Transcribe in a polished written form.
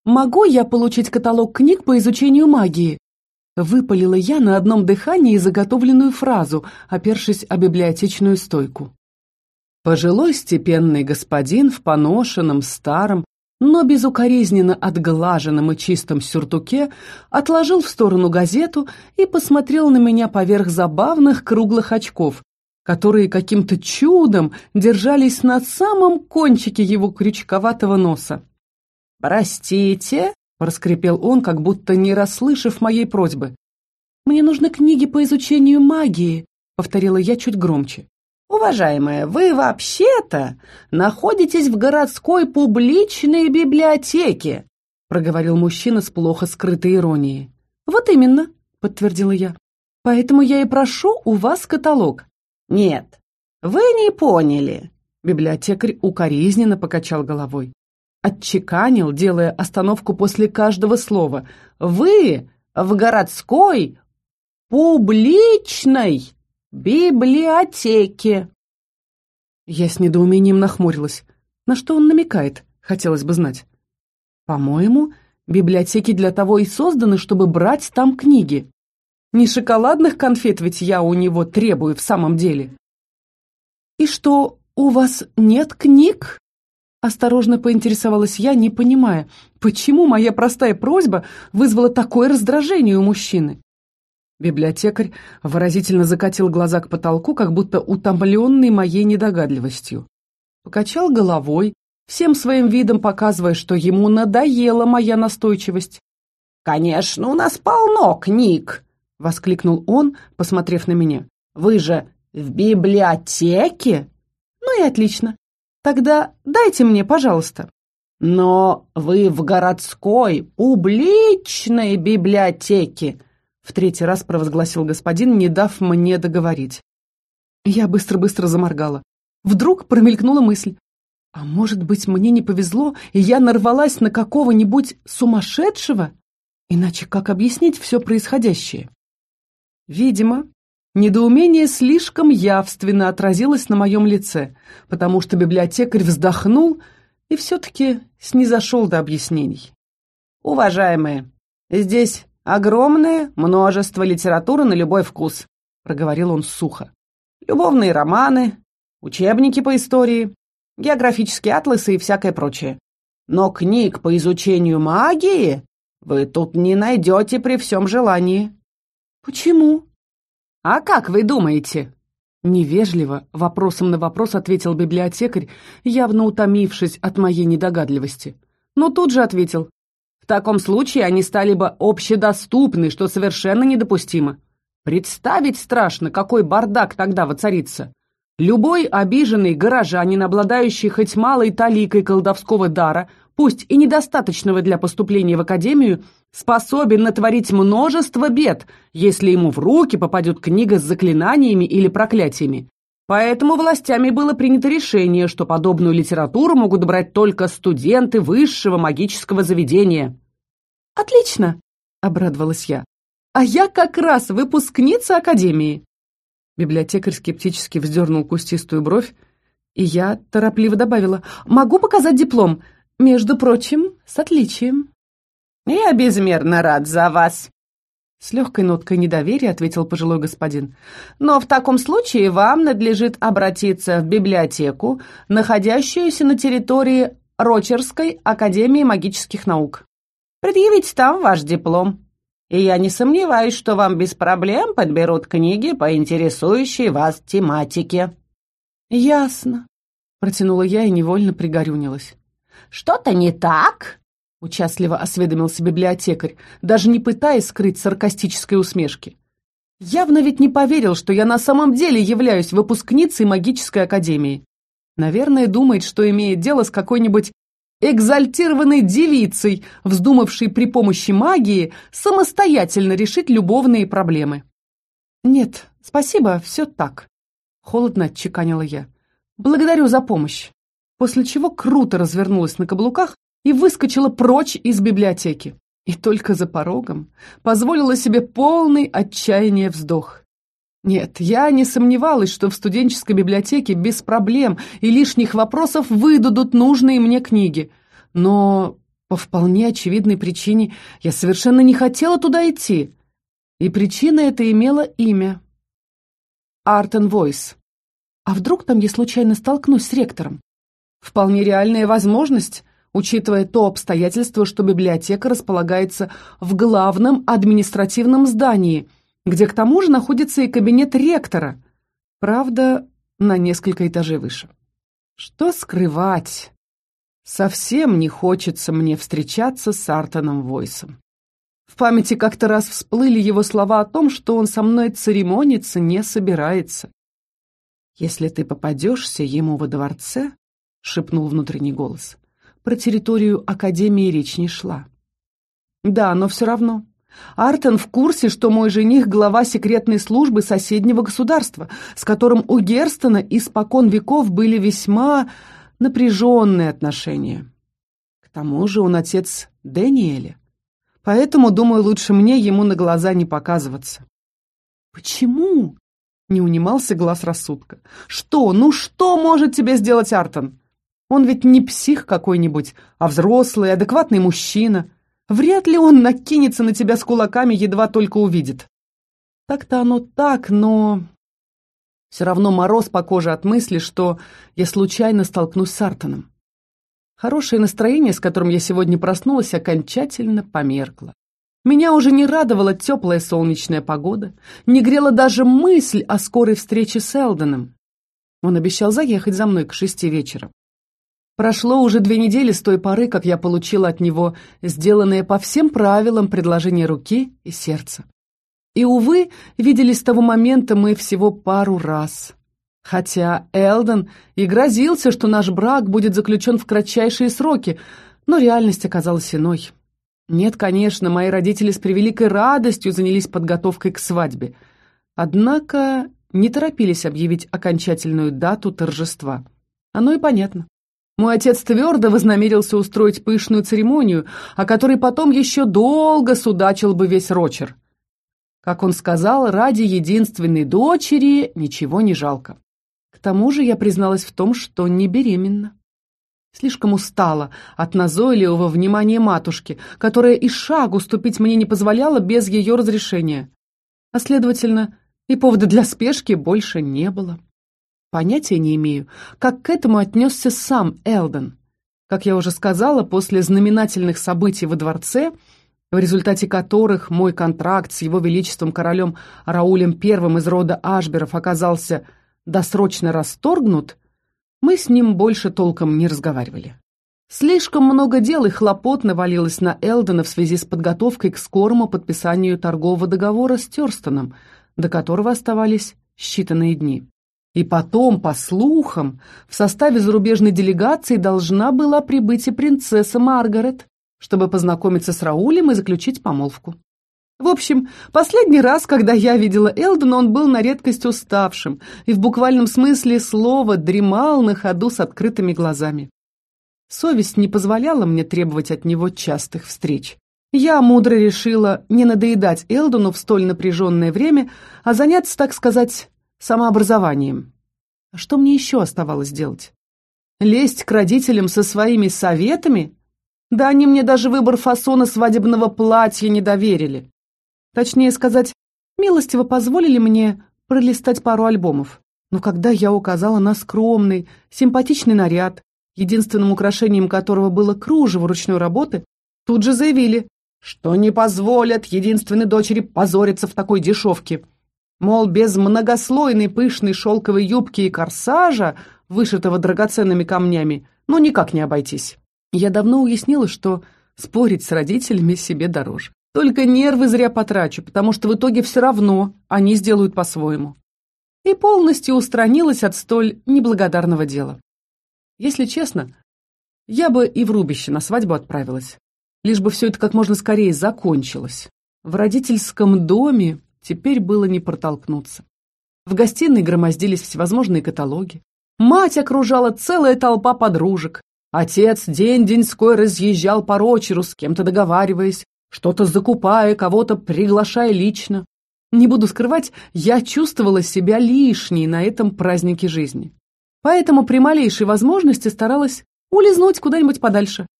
могу я получить каталог книг по изучению магии?» Выпалила я на одном дыхании заготовленную фразу, опершись о библиотечную стойку. Пожилой степенный господин в поношенном, старом, но безукоризненно отглаженном и чистом сюртуке отложил в сторону газету и посмотрел на меня поверх забавных круглых очков, которые каким-то чудом держались на самом кончике его крючковатого носа. «Простите», — проскрипел он, как будто не расслышав моей просьбы. «Мне нужны книги по изучению магии», — повторила я чуть громче. «Уважаемая, вы вообще-то находитесь в городской публичной библиотеке», проговорил мужчина с плохо скрытой иронией. «Вот именно», — подтвердила я. «Поэтому я и прошу у вас каталог». «Нет, вы не поняли», — библиотекарь укоризненно покачал головой. Отчеканил, делая остановку после каждого слова. «Вы в городской публичной библиотеке». Я с недоумением нахмурилась. На что он намекает, хотелось бы знать. По-моему, библиотеки для того и созданы, чтобы брать там книги. Не шоколадных конфет ведь я у него требую в самом деле. «И что, у вас нет книг?» Осторожно поинтересовалась я, не понимая, почему моя простая просьба вызвала такое раздражение у мужчины. Библиотекарь выразительно закатил глаза к потолку, как будто утомленный моей недогадливостью. Покачал головой, всем своим видом показывая, что ему надоела моя настойчивость. «Конечно, у нас полно книг!» — воскликнул он, посмотрев на меня. «Вы же в библиотеке?» «Ну и отлично. Тогда дайте мне, пожалуйста». «Но вы в городской публичной библиотеке!» В третий раз провозгласил господин, не дав мне договорить. Я быстро-быстро заморгала. Вдруг промелькнула мысль. А может быть, мне не повезло, и я нарвалась на какого-нибудь сумасшедшего? Иначе как объяснить все происходящее? Видимо, недоумение слишком явственно отразилось на моем лице, потому что библиотекарь вздохнул и все-таки снизошел до объяснений. «Уважаемые, здесь огромное множество литературы на любой вкус», — проговорил он сухо. «Любовные романы, учебники по истории, географические атласы и всякое прочее. Но книг по изучению магии вы тут не найдете при всем желании». «Почему?» «А как вы думаете?» Невежливо, вопросом на вопрос ответил библиотекарь, явно утомившись от моей недогадливости. Но тут же ответил. В таком случае они стали бы общедоступны, что совершенно недопустимо. Представить страшно, какой бардак тогда воцарится. Любой обиженный горожанин, обладающий хоть малой таликой колдовского дара, пусть и недостаточного для поступления в академию, способен натворить множество бед, если ему в руки попадет книга с заклинаниями или проклятиями. Поэтому властями было принято решение, что подобную литературу могут брать только студенты высшего магического заведения. «Отлично!» — обрадовалась я. «А я как раз выпускница академии!» Библиотекарь скептически вздернул кустистую бровь, и я торопливо добавила: «Могу показать диплом, между прочим, с отличием». «Я безмерно рад за вас!» С легкой ноткой недоверия ответил пожилой господин. «Но в таком случае вам надлежит обратиться в библиотеку, находящуюся на территории Рочерской академии магических наук. Предъявите там ваш диплом, и я не сомневаюсь, что вам без проблем подберут книги по интересующей вас тематике». «Ясно», — протянула я и невольно пригорюнилась. «Что-то не так?» — участливо осведомился библиотекарь, даже не пытаясь скрыть саркастической усмешки. Явно ведь не поверил, что я на самом деле являюсь выпускницей магической академии. Наверное, думает, что имеет дело с какой-нибудь экзальтированной девицей, вздумавшей при помощи магии самостоятельно решить любовные проблемы. «Нет, спасибо, все так», — холодно отчеканила я. «Благодарю за помощь», после чего круто развернулась на каблуках и выскочила прочь из библиотеки. И только за порогом позволила себе полный отчаяния вздох. Нет, я не сомневалась, что в студенческой библиотеке без проблем и лишних вопросов выдадут нужные мне книги. Но По вполне очевидной причине я совершенно не хотела туда идти. И причина эта имела имя. Артен Войс. А вдруг там я случайно столкнусь с ректором? Вполне реальная возможность, учитывая то обстоятельство, что библиотека располагается в главном административном здании, где к тому же находится и кабинет ректора, правда, на несколько этажей выше. Что скрывать? Совсем не хочется мне встречаться с Артеном Войсом. В памяти как-то раз всплыли его слова о том, что он со мной церемониться не собирается. «Если ты попадешься ему во дворце», — шепнул внутренний голос, — про территорию Академии речь не шла. Да, но все равно. Артен в курсе, что мой жених — глава секретной службы соседнего государства, с которым у Герстона испокон веков были весьма напряженные отношения. К тому же он отец Дэниэля. Поэтому, думаю, лучше мне ему на глаза не показываться. «Почему?» — не унимался глаз рассудка. «Что? Ну что может тебе сделать Артен? Он ведь не псих какой-нибудь, а взрослый, адекватный мужчина. Вряд ли он накинется на тебя с кулаками, едва только увидит». Так-то оно так, но... Все равно мороз по коже от мысли, что я случайно столкнусь с Артеном. Хорошее настроение, с которым я сегодня проснулась, окончательно померкло. Меня уже не радовала теплая солнечная погода, не грела даже мысль о скорой встрече с Элденом. Он обещал заехать за мной к 6 вечера. Прошло уже 2 недели с той поры, как я получила от него сделанное по всем правилам предложение руки и сердца. И, увы, виделись с того момента мы всего пару раз. Хотя Элден и грозился, что наш брак будет заключен в кратчайшие сроки, но реальность оказалась иной. Нет, конечно, мои родители с превеликой радостью занялись подготовкой к свадьбе, однако не торопились объявить окончательную дату торжества. Оно и понятно. Мой отец твердо вознамерился устроить пышную церемонию, о которой потом еще долго судачил бы весь Рочер. Как он сказал, ради единственной дочери ничего не жалко. К тому же я призналась в том, что не беременна. Слишком устала от назойливого внимания матушки, которая и шагу ступить мне не позволяла без ее разрешения. А следовательно, и повода для спешки больше не было. Понятия не имею, как к этому отнесся сам Элден. Как я уже сказала, после знаменательных событий во дворце, в результате которых мой контракт с его величеством королем Раулем I из рода Ашберов оказался досрочно расторгнут, мы с ним больше толком не разговаривали. Слишком много дел и хлопот навалилось на Элдена в связи с подготовкой к скорому подписанию торгового договора с Тёрстоном, до которого оставались считанные дни. И потом, по слухам, в составе зарубежной делегации должна была прибыть и принцесса Маргарет, чтобы познакомиться с Раулем и заключить помолвку. В общем, последний раз, когда я видела Элдена, он был на редкость уставшим и в буквальном смысле слова дремал на ходу с открытыми глазами. Совесть не позволяла мне требовать от него частых встреч. Я мудро решила не надоедать Элдену в столь напряженное время, а заняться, так сказать, самообразованием. А что мне еще оставалось делать? Лезть к родителям со своими советами? Да они мне даже выбор фасона свадебного платья не доверили. Точнее сказать, милостиво позволили мне пролистать пару альбомов. Но когда я указала на скромный, симпатичный наряд, единственным украшением которого было кружево ручной работы, тут же заявили, что не позволят единственной дочери позориться в такой дешевке. Мол, без многослойной пышной шелковой юбки и корсажа, вышитого драгоценными камнями, ну никак не обойтись. Я давно уяснила, что спорить с родителями себе дороже. Только нервы зря потрачу, потому что в итоге все равно они сделают по-своему. И полностью устранилась от столь неблагодарного дела. Если честно, я бы и в рубище на свадьбу отправилась, лишь бы все это как можно скорее закончилось. В родительском доме теперь было не протолкнуться. В гостиной громоздились всевозможные каталоги. Мать окружала целая толпа подружек. Отец день-деньской разъезжал по Рочеру, с кем-то договариваясь, что-то закупая, кого-то приглашая лично. Не буду скрывать, я чувствовала себя лишней на этом празднике жизни. Поэтому при малейшей возможности старалась улизнуть куда-нибудь подальше,